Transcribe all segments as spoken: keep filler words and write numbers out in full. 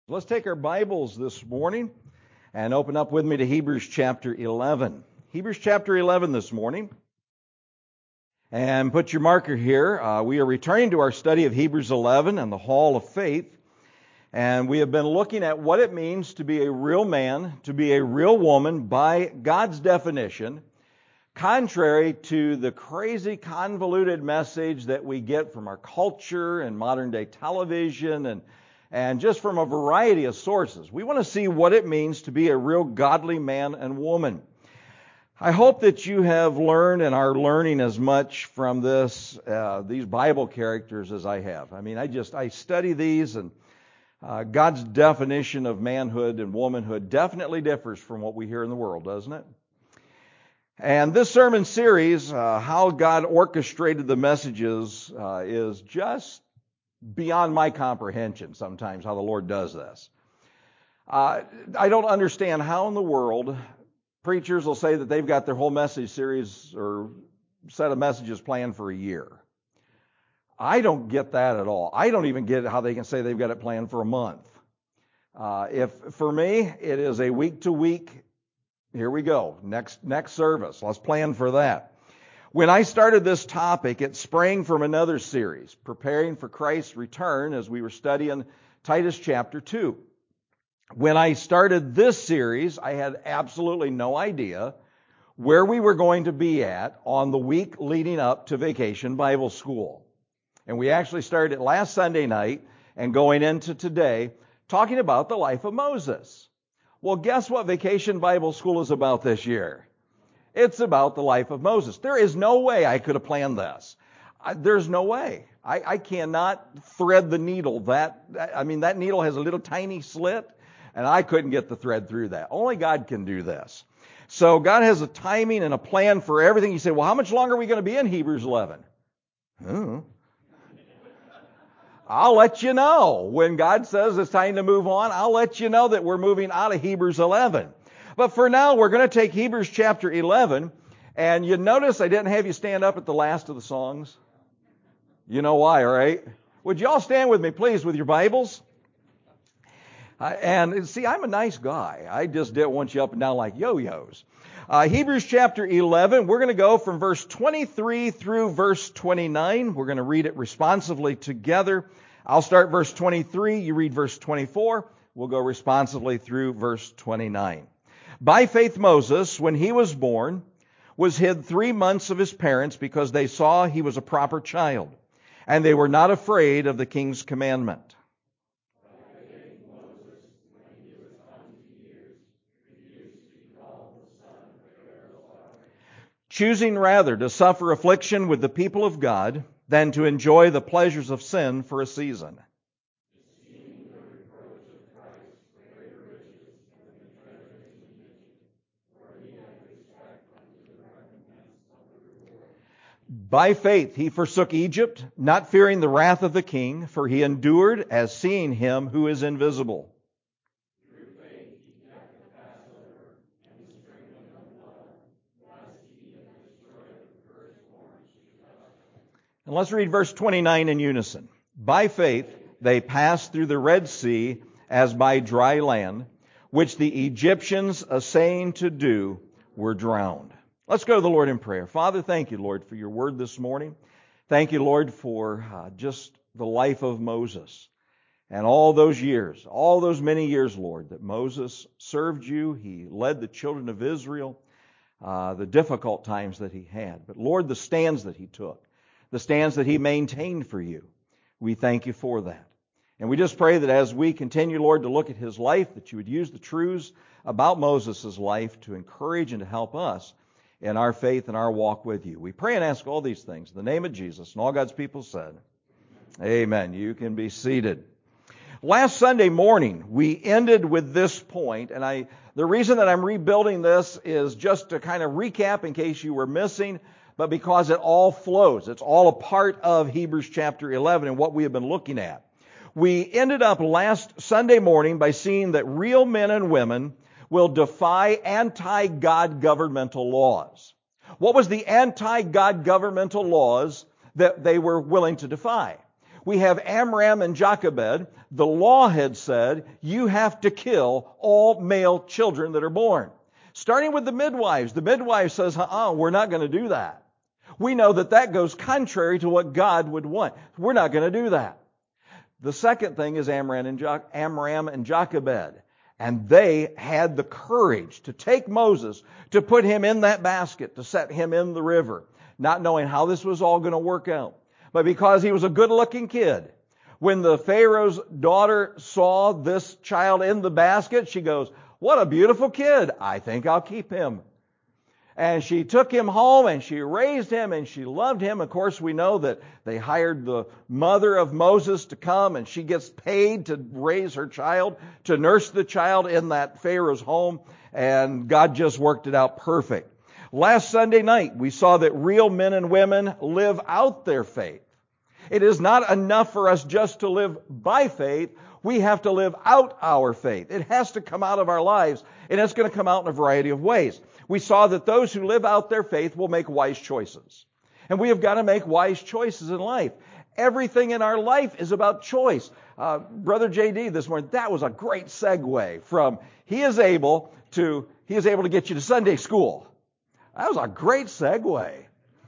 Let's take our Bibles this morning and open up with me to Hebrews chapter eleven. Hebrews chapter eleven this morning. And put your marker here. Uh, we are returning to our study of Hebrews eleven and the Hall of Faith. And we have been looking at what it means to be a real man, to be a real woman by God's definition, contrary to the crazy, convoluted message that we get from our culture and modern day television and And just from a variety of sources. We want to see what it means to be a real godly man and woman. I hope that you have learned and are learning as much from this, uh, these Bible characters as I have. I mean, I just, I study these, and uh, God's definition of manhood and womanhood definitely differs from what we hear in the world, doesn't it? And this sermon series, uh, how God orchestrated the messages, uh, is just beyond my comprehension sometimes how the Lord does this. Uh, I don't understand how in the world preachers will say that they've got their whole message series or set of messages planned for a year. I don't get that at all. I don't even get how they can say they've got it planned for a month. Uh, if for me, it is a week to week, here we go, next next service. Let's plan for that. When I started this topic, it sprang from another series, Preparing for Christ's Return, as we were studying Titus chapter two. When I started this series, I had absolutely no idea where we were going to be at on the week leading up to Vacation Bible School. And we actually started it last Sunday night and going into today, talking about the life of Moses. Well, guess what Vacation Bible School is about this year? It's about the life of Moses. There is no way I could have planned this. I, there's no way. I, I cannot thread the needle. That I mean, that needle has a little tiny slit, and I couldn't get the thread through that. Only God can do this. So God has a timing and a plan for everything. You say, well, how much longer are we going to be in Hebrews eleven? Hmm. I'll let you know. When God says it's time to move on, I'll let you know that we're moving out of Hebrews eleven. But for now, we're going to take Hebrews chapter eleven, and you notice I didn't have you stand up at the last of the songs. You know why, right? Would you all stand with me, please, with your Bibles? Uh, and see, I'm a nice guy. I just didn't want you up and down like yo-yos. Uh, Hebrews chapter eleven, we're going to go from verse twenty-three through verse twenty-nine. We're going to read it responsively together. I'll start verse twenty-three. You read verse twenty-four. We'll go responsively through verse twenty-nine. By faith, Moses, when he was born, was hid three months of his parents because they saw he was a proper child, and they were not afraid of the king's commandment. By faith, Moses, when he was twenty years, refused to be called the son of Pharaoh's daughter, choosing rather to suffer affliction with the people of God than to enjoy the pleasures of sin for a season. By faith he forsook Egypt, not fearing the wrath of the king, for he endured as seeing him who is invisible. Through faith he kept the Passover and the sprinkling of blood, lest he had destroyed the firstborn. And let's read verse twenty-nine in unison. By faith they passed through the Red Sea as by dry land, which the Egyptians, essaying to do, were drowned. Let's go to the Lord in prayer. Father, thank you, Lord, for your word this morning. Thank you, Lord, for uh, just the life of Moses and all those years, all those many years, Lord, that Moses served you. He led the children of Israel, uh, the difficult times that he had. But, Lord, the stands that he took, the stands that he maintained for you, we thank you for that. And we just pray that as we continue, Lord, to look at his life, that you would use the truths about Moses' life to encourage and to help us in our faith and our walk with you. We pray and ask all these things in the name of Jesus. And all God's people said, amen. You can be seated. Last Sunday morning, we ended with this point, and I the reason that I'm rebuilding this is just to kind of recap in case you were missing, but because it all flows. It's all a part of Hebrews chapter eleven and what we have been looking at. We ended up last Sunday morning by seeing that real men and women will defy anti-God governmental laws. What was the anti-God governmental laws that they were willing to defy? we have Amram and Jochebed. The law had said, you have to kill all male children that are born. Starting with the midwives. The midwife says, uh-uh, we're not going to do that. We know that that goes contrary to what God would want. We're not going to do that. The second thing is Amram and, jo- Amram and Jochebed. And they had the courage to take Moses, to put him in that basket, to set him in the river, not knowing how this was all going to work out. But because he was a good-looking kid, when the Pharaoh's daughter saw this child in the basket, she goes, what a beautiful kid. I think I'll keep him. And she took him home and she raised him and she loved him. Of course, we know that they hired the mother of Moses to come and she gets paid to raise her child, to nurse the child in that Pharaoh's home. And God just worked it out perfect. Last Sunday night, we saw that real men and women live out their faith. It is not enough for us just to live by faith. We have to live out our faith. It has to come out of our lives, and it's going to come out in a variety of ways. We saw that those who live out their faith will make wise choices. And we have got to make wise choices in life. Everything in our life is about choice. Uh, Brother J D this morning, that was a great segue from he is able to, he is able to get you to Sunday school. That was a great segue.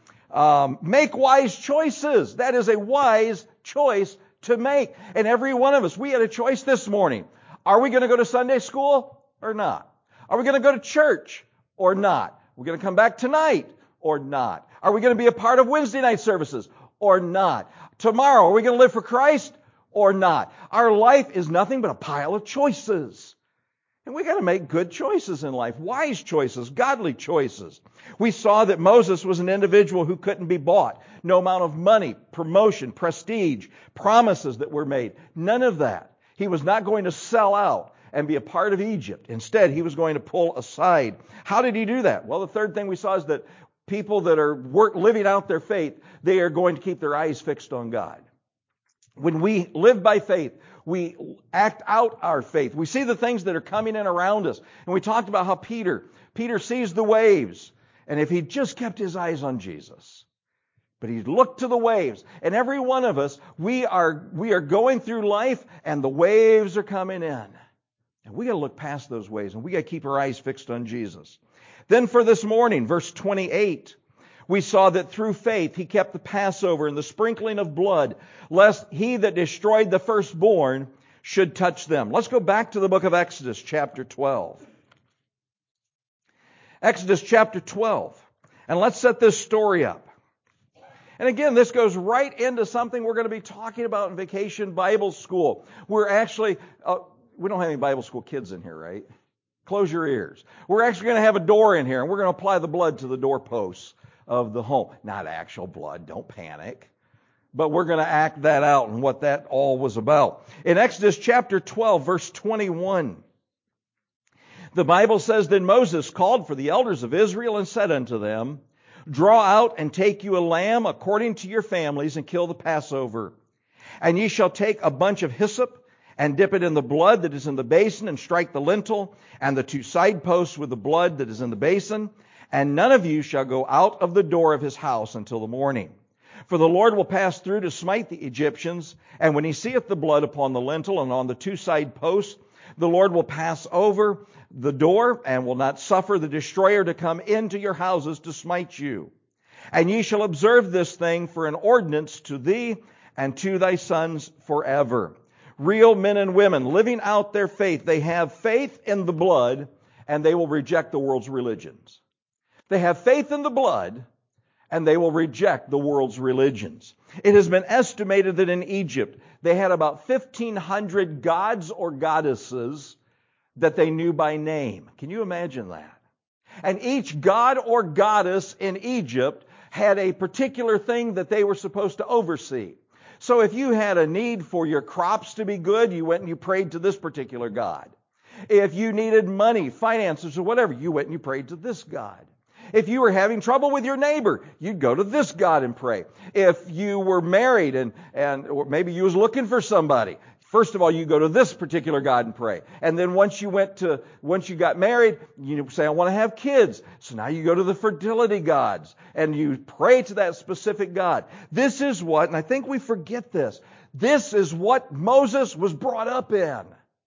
Um, make wise choices. That is a wise choice to make. And every one of us, we had a choice this morning. Are we going to go to Sunday school or not? Are we going to go to church or not? Are we going to come back tonight or not? Are we going to be a part of Wednesday night services or not? Tomorrow, are we going to live for Christ or not? Our life is nothing but a pile of choices. And we got to make good choices in life, wise choices, godly choices. We saw that Moses was an individual who couldn't be bought. No amount of money, promotion, prestige, promises that were made. None of that. He was not going to sell out and be a part of Egypt. Instead, he was going to pull aside. How did he do that? Well, the third thing we saw is that people that are work, living out their faith, they are going to keep their eyes fixed on God. When we live by faith, we act out our faith. We see the things that are coming in around us. And we talked about how Peter, Peter sees the waves. And if he just kept his eyes on Jesus, but he looked to the waves. And every one of us, we are, we are going through life and the waves are coming in. And we got to look past those waves and we got to keep our eyes fixed on Jesus. Then for this morning, verse twenty-eight, we saw that through faith he kept the Passover and the sprinkling of blood, lest he that destroyed the firstborn should touch them. Let's go back to the book of Exodus, chapter twelve. Exodus chapter twelve. And let's set this story up. And again, this goes right into something we're going to be talking about in Vacation Bible School. We're actually, uh, we don't have any Bible school kids in here, right? Close your ears. We're actually going to have a door in here, and we're going to apply the blood to the doorposts of the home. Not actual blood, don't panic. But we're going to act that out and what that all was about. In Exodus chapter twelve, verse twenty-one, the Bible says, Then Moses called for the elders of Israel and said unto them, Draw out and take you a lamb according to your families and kill the Passover. And ye shall take a bunch of hyssop and dip it in the blood that is in the basin and strike the lintel and the two side posts with the blood that is in the basin. And none of you shall go out of the door of his house until the morning. For the Lord will pass through to smite the Egyptians, and when he seeth the blood upon the lintel and on the two side posts, the Lord will pass over the door, and will not suffer the destroyer to come into your houses to smite you. And ye shall observe this thing for an ordinance to thee and to thy sons forever. Real men and women living out their faith. They have faith in the blood, and they will reject the world's religions. They have faith in the blood, and they will reject the world's religions. It has been estimated that in Egypt, they had about fifteen hundred gods or goddesses that they knew by name. Can you imagine that? And each god or goddess in Egypt had a particular thing that they were supposed to oversee. So if you had a need for your crops to be good, you went and you prayed to this particular god. If you needed money, finances, or whatever, you went and you prayed to this god. If you were having trouble with your neighbor, you'd go to this God and pray. If you were married and, and or maybe you was looking for somebody, first of all, you go to this particular God and pray. And then once you went to, once you got married, you say, I want to have kids. So now you go to the fertility gods and you pray to that specific God. This is what, and I think we forget this, This is what Moses was brought up in.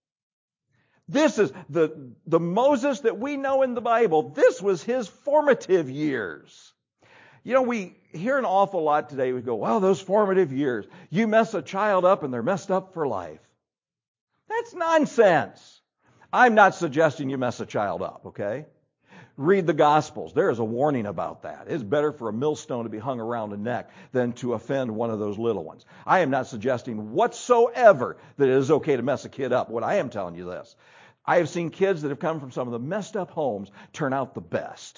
This is the, the Moses that we know in the Bible. This was his formative years. You know, we hear an awful lot today. We go, well, those formative years. You mess a child up and they're messed up for life. That's nonsense. I'm not suggesting you mess a child up, okay? Read the Gospels. There is a warning about that. It's better for a millstone to be hung around a neck than to offend one of those little ones. I am not suggesting whatsoever that it is okay to mess a kid up. What I am telling you this. I have seen kids that have come from some of the messed up homes turn out the best.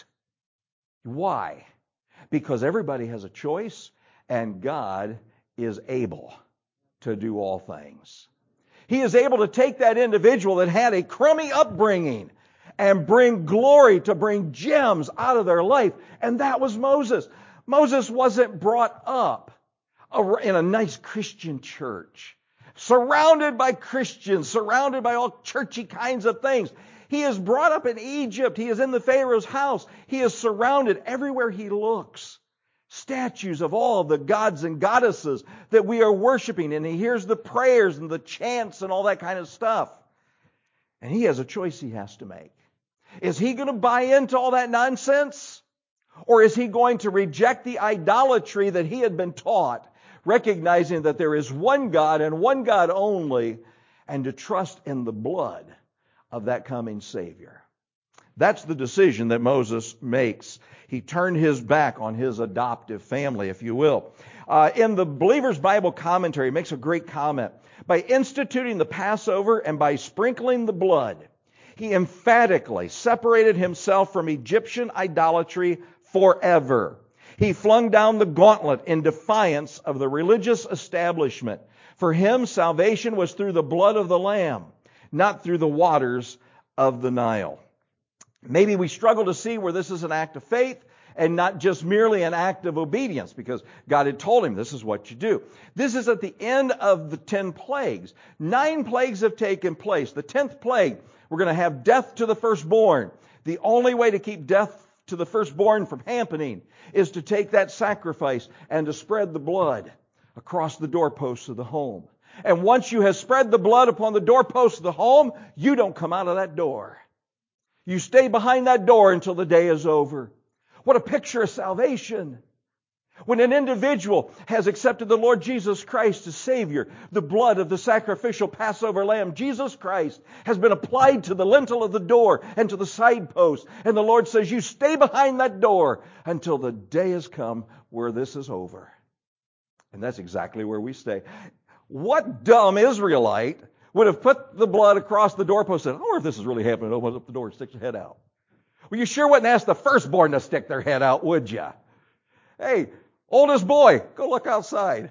Why? Because everybody has a choice and God is able to do all things. He is able to take that individual that had a crummy upbringing and bring glory, to bring gems out of their life. And that was Moses. Moses wasn't brought up in a nice Christian church, surrounded by Christians, surrounded by all churchy kinds of things. He is brought up in Egypt. He is in the Pharaoh's house. He is surrounded everywhere he looks. Statues of all the gods and goddesses that we are worshiping. And he hears the prayers and the chants and all that kind of stuff. And he has a choice he has to make. Is he going to buy into all that nonsense? Or is he going to reject the idolatry that he had been taught, recognizing that there is one God and one God only, and to trust in the blood of that coming Savior? That's the decision that Moses makes. He turned his back on his adoptive family, if you will. Uh, in the Believer's Bible Commentary, it makes a great comment. By instituting the Passover and by sprinkling the blood, he emphatically separated himself from Egyptian idolatry forever. He flung down the gauntlet in defiance of the religious establishment. For him, salvation was through the blood of the Lamb, not through the waters of the Nile. Maybe we struggle to see where this is an act of faith and not just merely an act of obedience, because God had told him this is what you do. This is at the end of the ten plagues. Nine plagues have taken place. The tenth plague, we're going to have death to the firstborn. The only way to keep death to the firstborn from happening is to take that sacrifice and to spread the blood across the doorposts of the home. And once you have spread the blood upon the doorposts of the home, you don't come out of that door. You stay behind that door until the day is over. What a picture of salvation. When an individual has accepted the Lord Jesus Christ as Savior, the blood of the sacrificial Passover lamb, Jesus Christ, has been applied to the lintel of the door and to the side post. And the Lord says, you stay behind that door until the day has come where this is over. And that's exactly where we stay. What dumb Israelite would have put the blood across the doorpost and said, I wonder if this is really happening, opens up the door and sticks your head out. Well, you sure wouldn't ask the firstborn to stick their head out, would you? Hey, oldest boy, go look outside.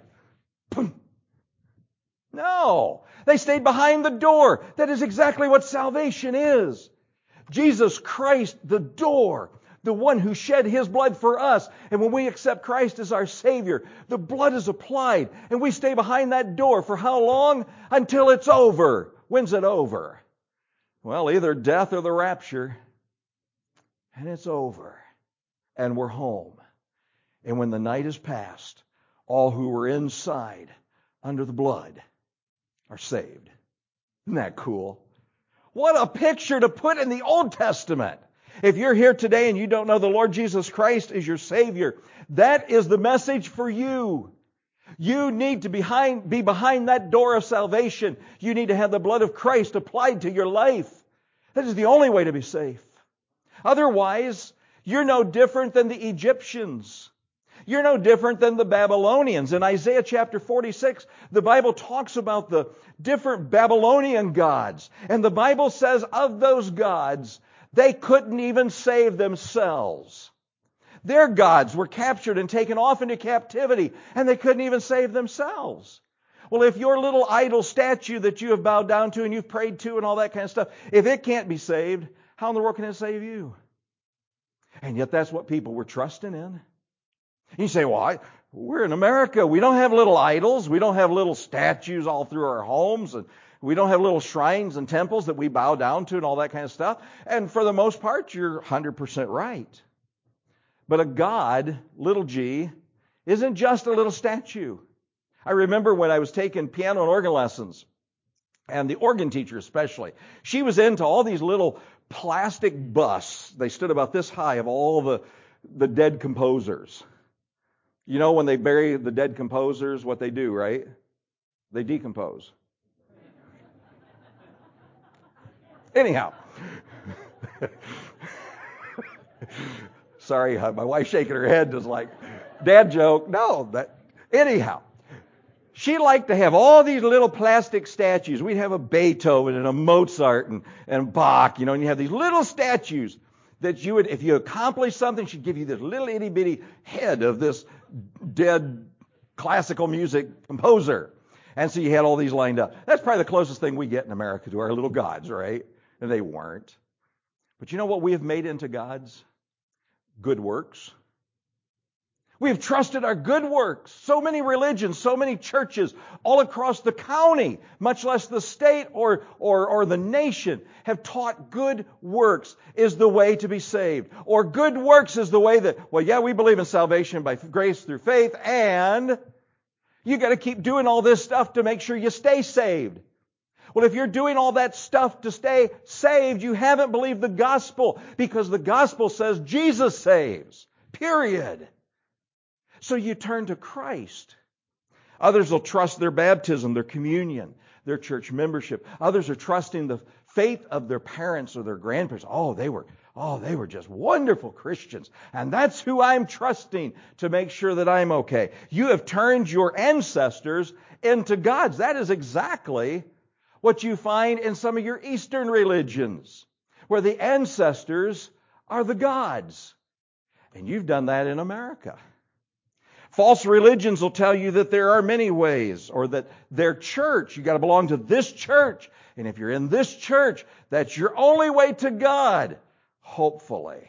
No, they stayed behind the door. That is exactly what salvation is. Jesus Christ, the door, the one who shed His blood for us. And when we accept Christ as our Savior, the blood is applied and we stay behind that door for how long? Until it's over. When's it over? Well, either death or the rapture. And it's over. And we're home. And when the night is past, all who were inside under the blood are saved. Isn't that cool? What a picture to put in the Old Testament. If you're here today and you don't know the Lord Jesus Christ as your Savior, that is the message for you. You need to behind, be behind that door of salvation. You need to have the blood of Christ applied to your life. That is the only way to be safe. Otherwise, you're no different than the Egyptians. You're no different than the Babylonians. In Isaiah chapter forty-six, the Bible talks about the different Babylonian gods. And the Bible says of those gods, they couldn't even save themselves. Their gods were captured and taken off into captivity, and they couldn't even save themselves. Well, if your little idol statue that you have bowed down to and you've prayed to and all that kind of stuff, if it can't be saved, how in the world can it save you? And yet that's what people were trusting in. You say, well, I, we're in America. We don't have little idols. We don't have little statues all through our homes. And we don't have little shrines and temples that we bow down to and all that kind of stuff. And for the most part, you're one hundred percent right. But a God, little g, isn't just a little statue. I remember when I was taking piano and organ lessons, and the organ teacher especially, she was into all these little plastic busts. They stood about this high of all the, the dead composers. You know when they bury the dead composers, what they do, right? They decompose. Anyhow. Sorry, my wife's shaking her head just like, dad joke. No, that, anyhow. She liked to have all these little plastic statues. We'd have a Beethoven and a Mozart and, and Bach, you know, and you have these little statues that you would, if you accomplished something, she'd give you this little itty bitty head of this dead classical music composer. And so you had all these lined up. That's probably the closest thing we get in America to our little gods, right? And they weren't. But you know what we have made into gods? Good works. We have trusted our good works. So many religions, so many churches all across the county, much less the state or, or, or the nation, have taught good works is the way to be saved. Or good works is the way that, well, yeah, we believe in salvation by grace through faith, and you got to keep doing all this stuff to make sure you stay saved. Well, if you're doing all that stuff to stay saved, you haven't believed the gospel, because the gospel says Jesus saves. Period. So you turn to Christ. Others will trust their baptism, their communion, their church membership. Others are trusting the faith of their parents or their grandparents. Oh, they were, oh, they were just wonderful Christians. And that's who I'm trusting to make sure that I'm okay. You have turned your ancestors into gods. That is exactly what you find in some of your Eastern religions, where the ancestors are the gods. And you've done that in America. False religions will tell you that there are many ways, or that their church, you got to belong to this church. And if you're in this church, that's your only way to God, hopefully.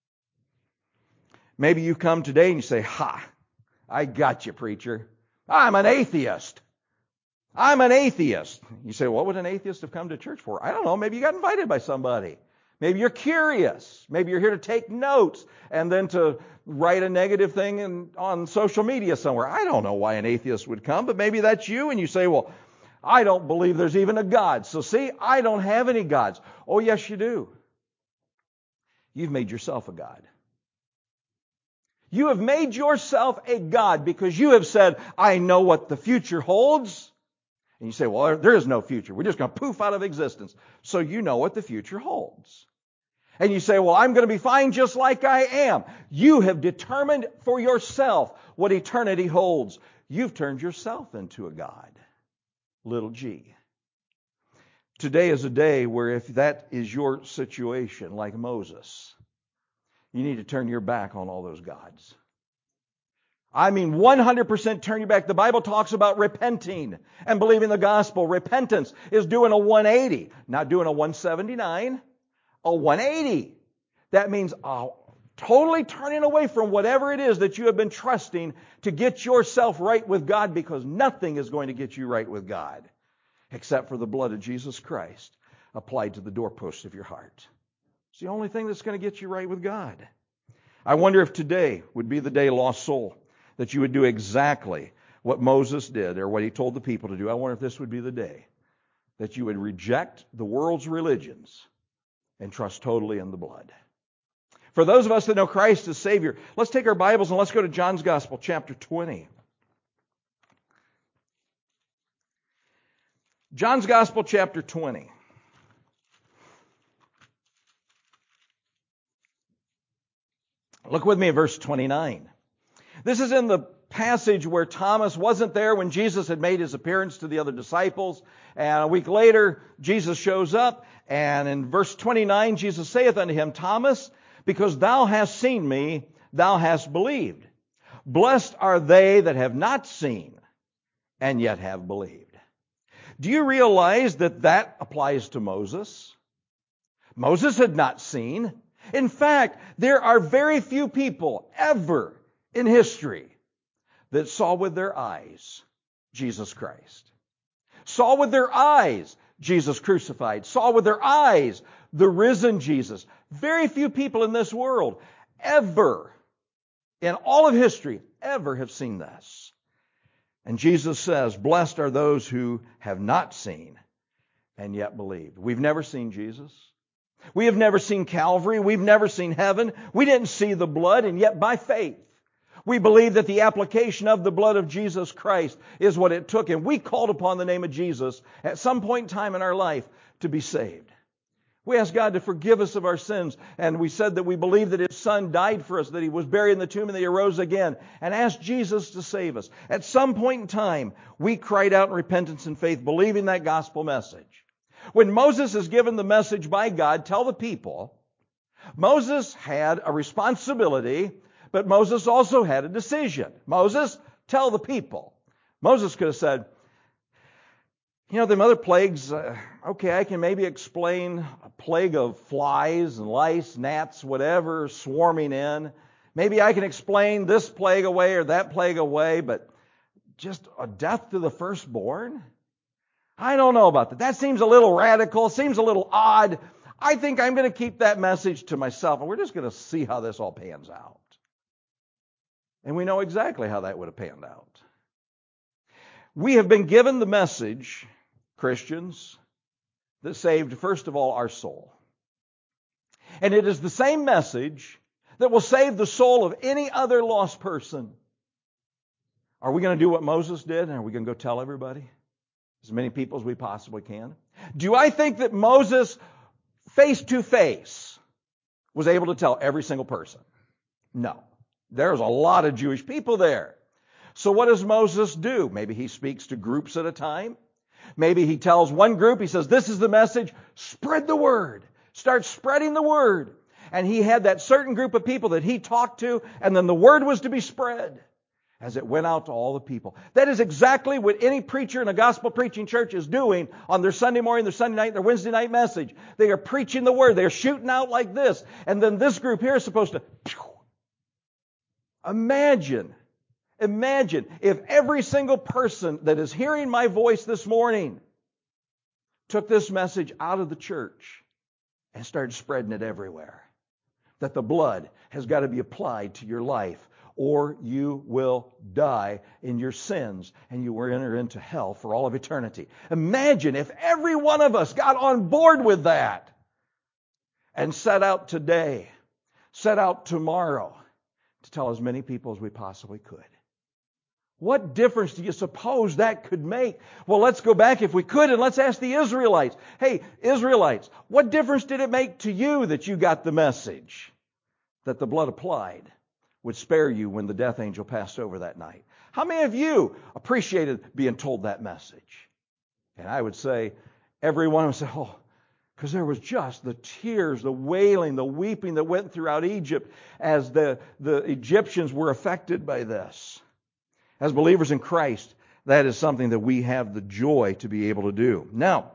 Maybe you come today and you say, ha, I got you, preacher. I'm an atheist. I'm an atheist. You say, what would an atheist have come to church for? I don't know. Maybe you got invited by somebody. Maybe you're curious. Maybe you're here to take notes and then to write a negative thing in, on social media somewhere. I don't know why an atheist would come, but maybe that's you, and you say, well, I don't believe there's even a God. So see, I don't have any gods. Oh, yes, you do. You've made yourself a god. You have made yourself a god because you have said, I know what the future holds. And you say, well, there is no future. We're just going to poof out of existence. So you know what the future holds. And you say, well, I'm going to be fine just like I am. You have determined for yourself what eternity holds. You've turned yourself into a god. Little g. Today is a day where if that is your situation, like Moses, you need to turn your back on all those gods. I mean, one hundred percent turn your back. The Bible talks about repenting and believing the gospel. Repentance is doing a one eighty, not doing a one seventy-nine, a one eighty. That means uh, totally turning away from whatever it is that you have been trusting to get yourself right with God, because nothing is going to get you right with God except for the blood of Jesus Christ applied to the doorpost of your heart. It's the only thing that's going to get you right with God. I wonder if today would be the day, lost soul, that you would do exactly what Moses did, or what he told the people to do. I wonder if this would be the day that you would reject the world's religions and trust totally in the blood. For those of us that know Christ as Savior, let's take our Bibles and let's go to John's Gospel, chapter twenty. John's Gospel, chapter twenty. Look with me at verse twenty-nine. This is in the passage where Thomas wasn't there when Jesus had made his appearance to the other disciples. And a week later, Jesus shows up. And in verse twenty-nine, Jesus saith unto him, Thomas, because thou hast seen me, thou hast believed. Blessed are they that have not seen and yet have believed. Do you realize that that applies to Moses? Moses had not seen. In fact, there are very few people ever in history that saw with their eyes Jesus Christ. Saw with their eyes Jesus crucified. Saw with their eyes the risen Jesus. Very few people in this world ever, in all of history, ever have seen this. And Jesus says, blessed are those who have not seen and yet believed. We've never seen Jesus. We have never seen Calvary. We've never seen heaven. We didn't see the blood, and yet by faith, we believe that the application of the blood of Jesus Christ is what it took. And we called upon the name of Jesus at some point in time in our life to be saved. We asked God to forgive us of our sins, and we said that we believe that His Son died for us, that He was buried in the tomb and that He arose again, and asked Jesus to save us. At some point in time, we cried out in repentance and faith, believing that gospel message. When Moses is given the message by God, tell the people, Moses had a responsibility, but Moses also had a decision. Moses, tell the people. Moses could have said, you know, them other plagues, uh, okay, I can maybe explain a plague of flies and lice, gnats, whatever, swarming in. Maybe I can explain this plague away or that plague away, but just a death to the firstborn? I don't know about that. That seems a little radical, seems a little odd. I think I'm going to keep that message to myself, and we're just going to see how this all pans out. And we know exactly how that would have panned out. We have been given the message, Christians, that saved, first of all, our soul. And it is the same message that will save the soul of any other lost person. Are we going to do what Moses did, and are we going to go tell everybody? As many people as we possibly can? Do I think that Moses, face to face, was able to tell every single person? No. There's a lot of Jewish people there. So what does Moses do? Maybe he speaks to groups at a time. Maybe he tells one group, he says, this is the message, spread the word. Start spreading the word. And he had that certain group of people that he talked to, and then the word was to be spread as it went out to all the people. That is exactly what any preacher in a gospel preaching church is doing on their Sunday morning, their Sunday night, their Wednesday night message. They are preaching the word. They are shooting out like this. And then this group here is supposed to... Imagine, imagine if every single person that is hearing my voice this morning took this message out of the church and started spreading it everywhere. That the blood has got to be applied to your life, or you will die in your sins and you will enter into hell for all of eternity. Imagine if every one of us got on board with that and set out today, set out tomorrow, to tell as many people as we possibly could. What difference do you suppose that could make? Well, let's go back if we could and let's ask the Israelites. Hey, Israelites, what difference did it make to you that you got the message that the blood applied would spare you when the death angel passed over that night? How many of you appreciated being told that message? And I would say, everyone would say, oh, because there was just the tears, the wailing, the weeping that went throughout Egypt as the, the Egyptians were affected by this. As believers in Christ, that is something that we have the joy to be able to do. Now,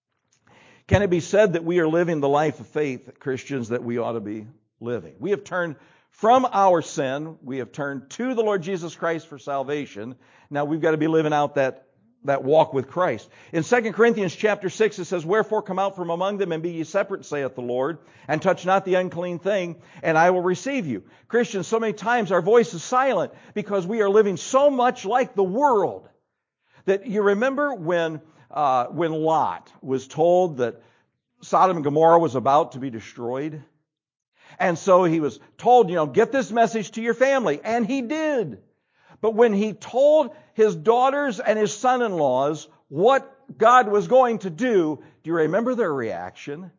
can it be said that we are living the life of faith, Christians, that we ought to be living? We have turned from our sin. We have turned to the Lord Jesus Christ for salvation. Now we've got to be living out that that walk with Christ. In Second Corinthians chapter six, it says, wherefore come out from among them and be ye separate, saith the Lord, and touch not the unclean thing, and I will receive you. Christians, so many times our voice is silent because we are living so much like the world. That you remember when, uh, when Lot was told that Sodom and Gomorrah was about to be destroyed? And so he was told, you know, get this message to your family. And he did. But when he told his daughters and his son-in-laws what God was going to do, do you remember their reaction?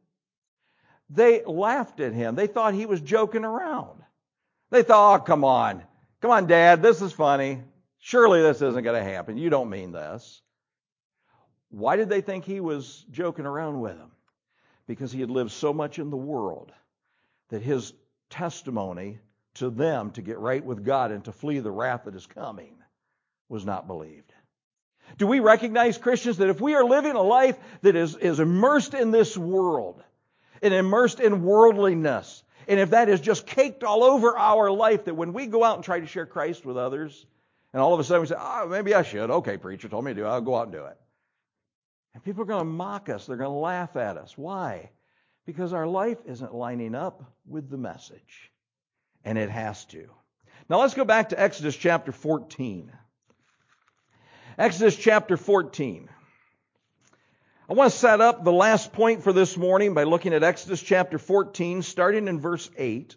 They laughed at him. They thought he was joking around. They thought, oh, come on. Come on, Dad, this is funny. Surely this isn't going to happen. You don't mean this. Why did they think he was joking around with them? Because he had lived so much in the world that his testimony to them to get right with God and to flee the wrath that is coming was not believed. Do we recognize, Christians, that if we are living a life that is, is immersed in this world and immersed in worldliness, and if that is just caked all over our life, that when we go out and try to share Christ with others, and all of a sudden we say, oh, maybe I should. Okay, preacher told me to do it. I'll go out and do it. And people are going to mock us. They're going to laugh at us. Why? Because our life isn't lining up with the message. And it has to. Now let's go back to Exodus chapter fourteen. Exodus chapter fourteen. I want to set up the last point for this morning by looking at Exodus chapter fourteen, starting in verse eight.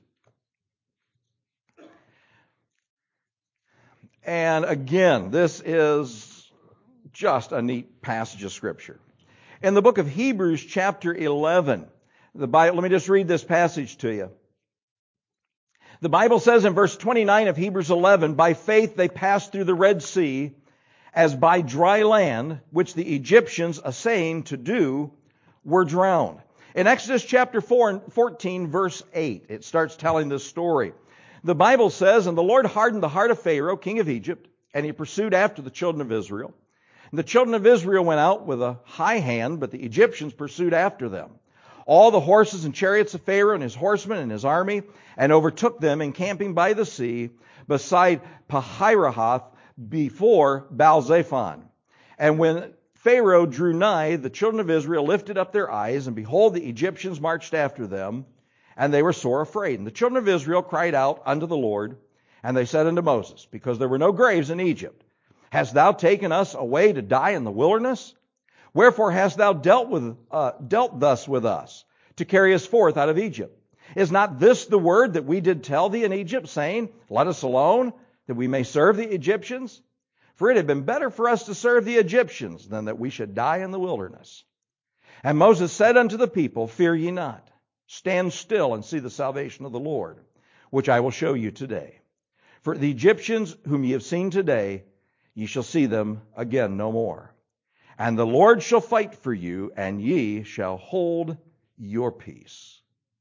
And again, this is just a neat passage of Scripture. In the book of Hebrews chapter eleven, the Bible, let me just read this passage to you. The Bible says in verse twenty-nine of Hebrews eleven, by faith they passed through the Red Sea as by dry land, which the Egyptians, essaying to do, were drowned. In Exodus chapter fourteen, verse eight, it starts telling this story. The Bible says, and the Lord hardened the heart of Pharaoh, king of Egypt, and he pursued after the children of Israel. And the children of Israel went out with a high hand, but the Egyptians pursued after them. All the horses and chariots of Pharaoh and his horsemen and his army, and overtook them, encamping by the sea, beside Pahirahoth, before Baal-zephon. And when Pharaoh drew nigh, the children of Israel lifted up their eyes, and behold, the Egyptians marched after them, and they were sore afraid. And the children of Israel cried out unto the Lord, and they said unto Moses, because there were no graves in Egypt, hast thou taken us away to die in the wilderness? Wherefore hast thou dealt with uh, dealt thus with us, to carry us forth out of Egypt? Is not this the word that we did tell thee in Egypt, saying, let us alone, that we may serve the Egyptians? For it had been better for us to serve the Egyptians than that we should die in the wilderness. And Moses said unto the people, fear ye not. Stand still and see the salvation of the Lord, which I will show you today. For the Egyptians whom ye have seen today, ye shall see them again no more. And the Lord shall fight for you, and ye shall hold your peace.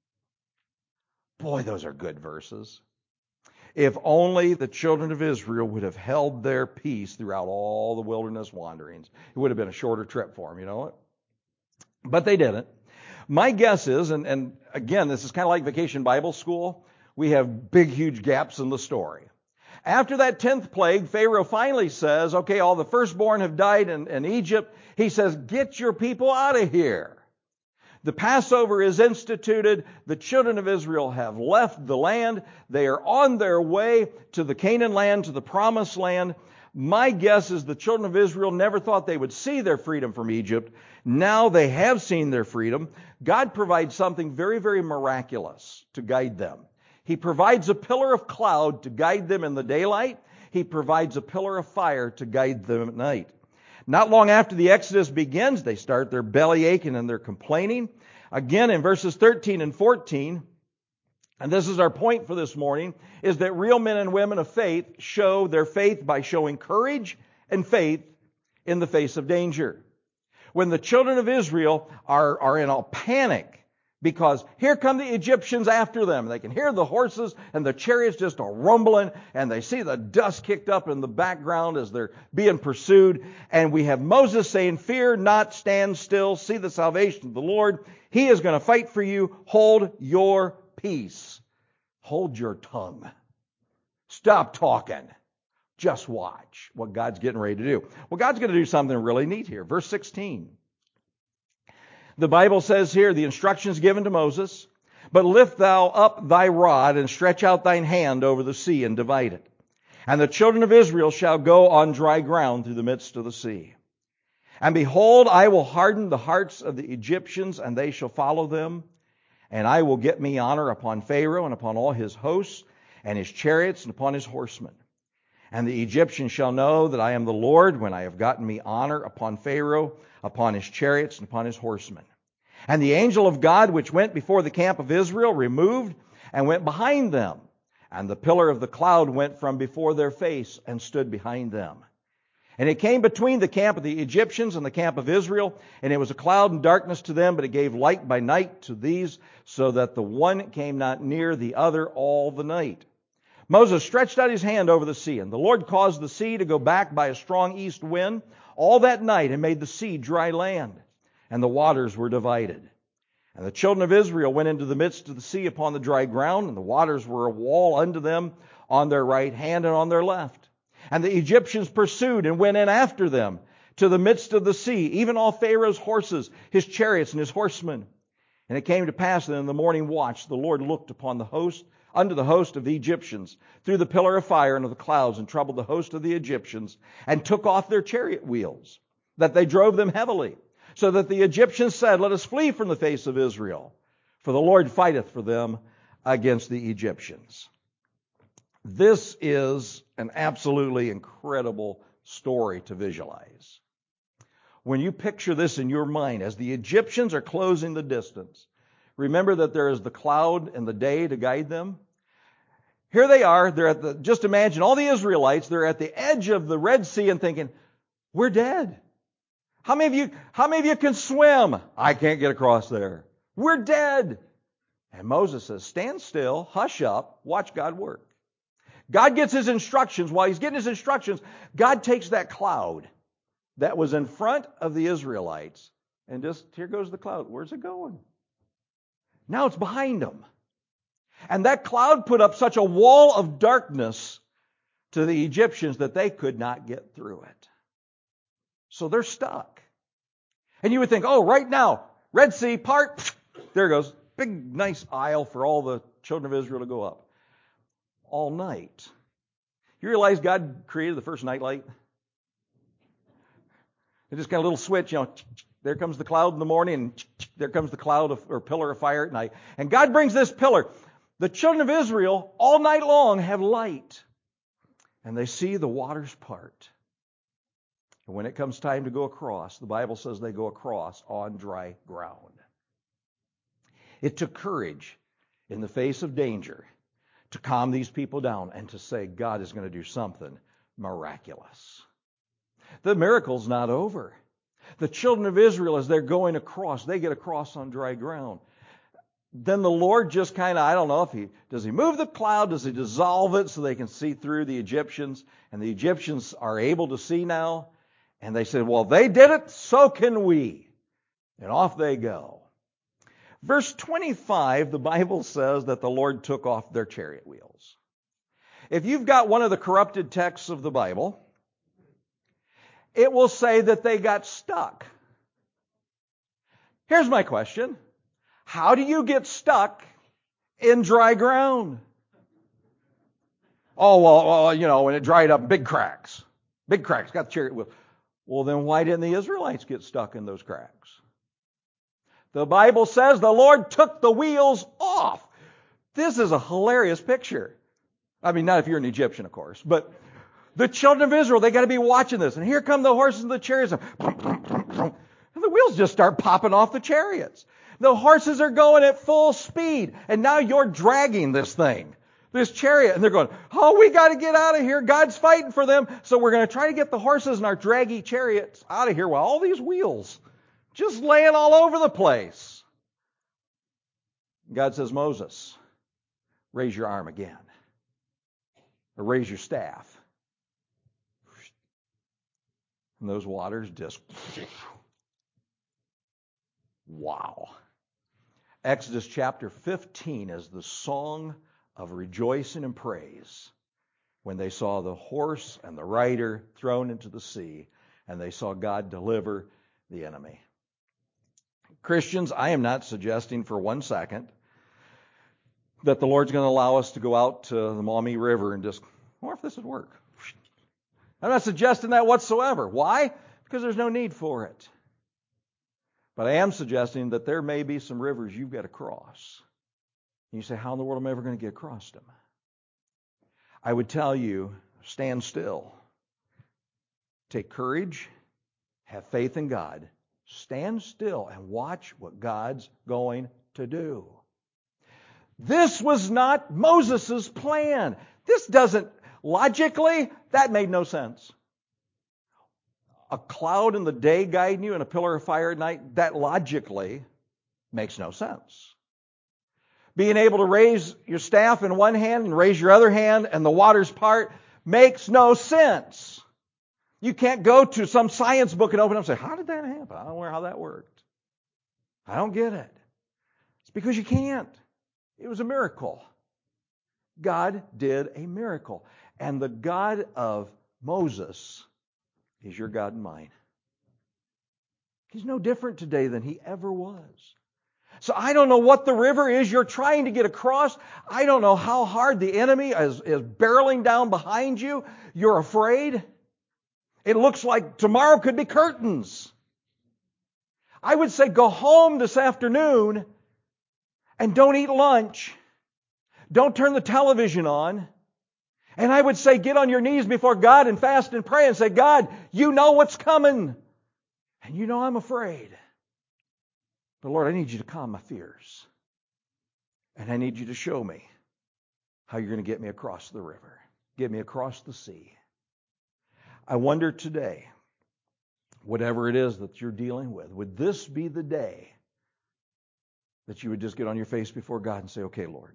Boy, those are good verses. If only the children of Israel would have held their peace throughout all the wilderness wanderings. It would have been a shorter trip for them, you know what? But they didn't. My guess is, and, and again, this is kind of like Vacation Bible School, we have big, huge gaps in the story. After that tenth plague, Pharaoh finally says, okay, all the firstborn have died in, in Egypt. He says, get your people out of here. The Passover is instituted. The children of Israel have left the land. They are on their way to the Canaan land, to the promised land. My guess is the children of Israel never thought they would see their freedom from Egypt. Now they have seen their freedom. God provides something very, very miraculous to guide them. He provides a pillar of cloud to guide them in the daylight. He provides a pillar of fire to guide them at night. Not long after the Exodus begins, they start their belly aching and they're complaining. Again, in verses thirteen and fourteen, and this is our point for this morning, is that real men and women of faith show their faith by showing courage and faith in the face of danger. When the children of Israel are, are in a panic, because here come the Egyptians after them. They can hear the horses and the chariots just are rumbling, and they see the dust kicked up in the background as they're being pursued. And we have Moses saying, fear not, stand still, see the salvation of the Lord. He is going to fight for you. Hold your peace. Hold your tongue. Stop talking. Just watch what God's getting ready to do. Well, God's going to do something really neat here. Verse sixteen. The Bible says here, the instructions given to Moses, but lift thou up thy rod and stretch out thine hand over the sea and divide it. And the children of Israel shall go on dry ground through the midst of the sea. And behold, I will harden the hearts of the Egyptians, and they shall follow them. And I will get me honor upon Pharaoh and upon all his hosts and his chariots and upon his horsemen. And the Egyptians shall know that I am the Lord when I have gotten me honor upon Pharaoh, upon his chariots, and upon his horsemen. And the angel of God which went before the camp of Israel removed and went behind them. And the pillar of the cloud went from before their face and stood behind them. And it came between the camp of the Egyptians and the camp of Israel, and it was a cloud and darkness to them, but it gave light by night to these, so that the one came not near the other all the night. Moses stretched out his hand over the sea, and the Lord caused the sea to go back by a strong east wind all that night, and made the sea dry land, and the waters were divided. And the children of Israel went into the midst of the sea upon the dry ground, and the waters were a wall unto them on their right hand and on their left. And the Egyptians pursued and went in after them to the midst of the sea, even all Pharaoh's horses, his chariots, and his horsemen. And it came to pass that in the morning watch the Lord looked upon the host unto the host of the Egyptians through the pillar of fire and of the clouds, and troubled the host of the Egyptians, and took off their chariot wheels, that they drove them heavily, so that the Egyptians said, Let us flee from the face of Israel, for the Lord fighteth for them against the Egyptians. This is an absolutely incredible story to visualize. When you picture this in your mind, as the Egyptians are closing the distance, remember that there is the cloud and the day to guide them. Here they are, they're at the, just imagine all the Israelites, they're at the edge of the Red Sea and thinking, we're dead. How many of you, how many of you can swim? I can't get across there. We're dead. And Moses says, stand still, hush up, watch God work. God gets his instructions. While he's getting his instructions, God takes that cloud that was in front of the Israelites and just, here goes the cloud. Where's it going? Now it's behind them. And that cloud put up such a wall of darkness to the Egyptians that they could not get through it. So they're stuck. And you would think, oh, right now, Red Sea part, there it goes. Big, nice aisle for all the children of Israel to go up. All night. You realize God created the first nightlight? It just got a little switch, you know, there comes the cloud in the morning, and there comes the cloud of, or pillar of fire at night. And God brings this pillar. The children of Israel, all night long, have light. And they see the waters part. And when it comes time to go across, the Bible says they go across on dry ground. It took courage in the face of danger to calm these people down and to say God is going to do something miraculous. The miracle's not over. The children of Israel, as they're going across, they get across on dry ground. Then the Lord just kind of, I don't know if he, does he move the cloud? Does he dissolve it so they can see through the Egyptians? And the Egyptians are able to see now. And they said, well, they did it, so can we. And off they go. Verse twenty-five, the Bible says that the Lord took off their chariot wheels. If you've got one of the corrupted texts of the Bible, it will say that they got stuck. Here's my question. How do you get stuck in dry ground? Oh, well, well, you know, when it dried up, big cracks. Big cracks, got the chariot wheel. Well, then why didn't the Israelites get stuck in those cracks? The Bible says the Lord took the wheels off. This is a hilarious picture. I mean, not if you're an Egyptian, of course, but the children of Israel, they got to be watching this. And here come the horses and the chariots. And the wheels just start popping off the chariots. The horses are going at full speed. And now you're dragging this thing, this chariot. And they're going, oh, we got to get out of here. God's fighting for them. So we're going to try to get the horses and our draggy chariots out of here while all these wheels just laying all over the place. God says, Moses, raise your arm again. Or raise your staff. And those waters just, wow. Exodus chapter fifteen is the song of rejoicing and praise when they saw the horse and the rider thrown into the sea and they saw God deliver the enemy. Christians, I am not suggesting for one second that the Lord's going to allow us to go out to the Maumee River and just, I wonder if this would work. I'm not suggesting that whatsoever. Why? Because there's no need for it. But I am suggesting that there may be some rivers you've got to cross. And you say, how in the world am I ever going to get across them? I would tell you, stand still. Take courage. Have faith in God. Stand still and watch what God's going to do. This was not Moses' plan. This doesn't, logically, that made no sense. A cloud in the day guiding you and a pillar of fire at night, that logically makes no sense. Being able to raise your staff in one hand and raise your other hand and the waters part makes no sense. You can't go to some science book and open up and say, how did that happen? I don't know how that worked. I don't get it. It's because you can't. It was a miracle. God did a miracle. And the God of Moses is your God and mine. He's no different today than he ever was. So I don't know what the river is you're trying to get across. I don't know how hard the enemy is, is barreling down behind you. You're afraid. It looks like tomorrow could be curtains. I would say go home this afternoon and don't eat lunch. Don't turn the television on. And I would say get on your knees before God and fast and pray and say, God, you know what's coming. And you know I'm afraid. But Lord, I need you to calm my fears. And I need you to show me how you're going to get me across the river. Get me across the sea. I wonder today, whatever it is that you're dealing with, would this be the day that you would just get on your face before God and say, okay, Lord,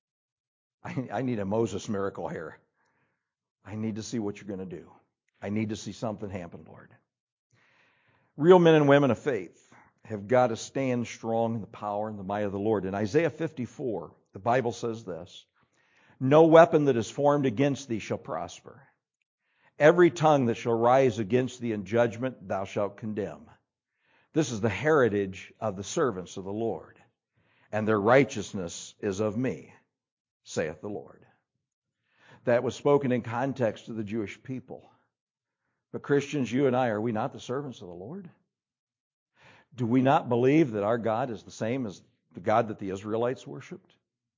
I, I need a Moses miracle here. I need to see what you're going to do. I need to see something happen, Lord. Real men and women of faith have got to stand strong in the power and the might of the Lord. In Isaiah fifty-four, the Bible says this, no weapon that is formed against thee shall prosper. Every tongue that shall rise against thee in judgment thou shalt condemn. This is the heritage of the servants of the Lord, and their righteousness is of me, saith the Lord. That was spoken in context to the Jewish people. But Christians, you and I, are we not the servants of the Lord? Do we not believe that our God is the same as the God that the Israelites worshipped?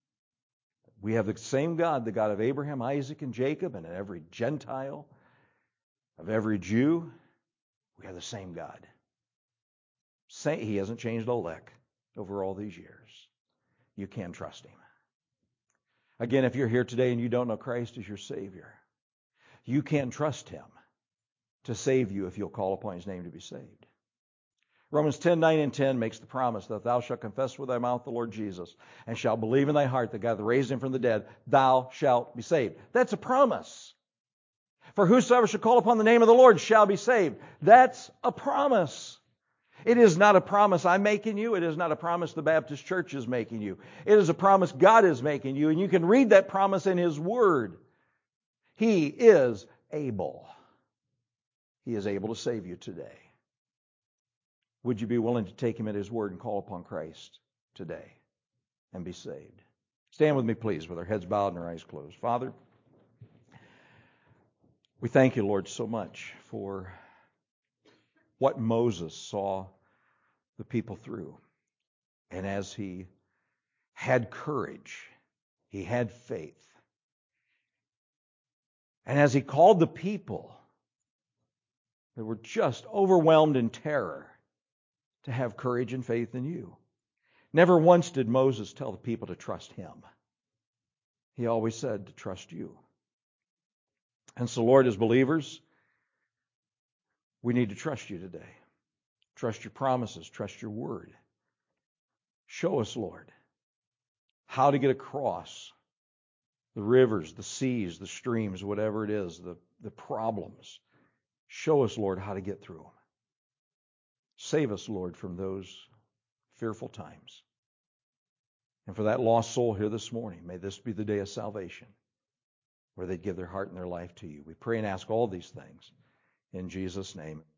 We have the same God, the God of Abraham, Isaac, and Jacob, and every Gentile, of every Jew. We have the same God. He hasn't changed a lick over all these years. You can trust Him. Again, if you're here today and you don't know Christ as your Savior, you can trust Him to save you if you'll call upon His name to be saved. Romans ten, nine and ten makes the promise that thou shalt confess with thy mouth the Lord Jesus and shalt believe in thy heart that God that raised Him from the dead, thou shalt be saved. That's a promise. For whosoever shall call upon the name of the Lord shall be saved. That's a promise. It is not a promise I'm making you. It is not a promise the Baptist Church is making you. It is a promise God is making you, and you can read that promise in His Word. He is able. He is able to save you today. Would you be willing to take Him at His word and call upon Christ today and be saved? Stand with me, please, with our heads bowed and our eyes closed. Father, we thank you, Lord, so much for what Moses saw the people through. And as he had courage, he had faith. And as he called the people that were just overwhelmed in terror to have courage and faith in you. Never once did Moses tell the people to trust him. He always said to trust you. And so, Lord, as believers, we need to trust you today. Trust your promises. Trust your word. Show us, Lord, how to get across the rivers, the seas, the streams, whatever it is, the, the problems. Show us, Lord, how to get through them. Save us, Lord, from those fearful times. And for that lost soul here this morning, may this be the day of salvation, where they give their heart and their life to you. We pray and ask all these things in Jesus' name.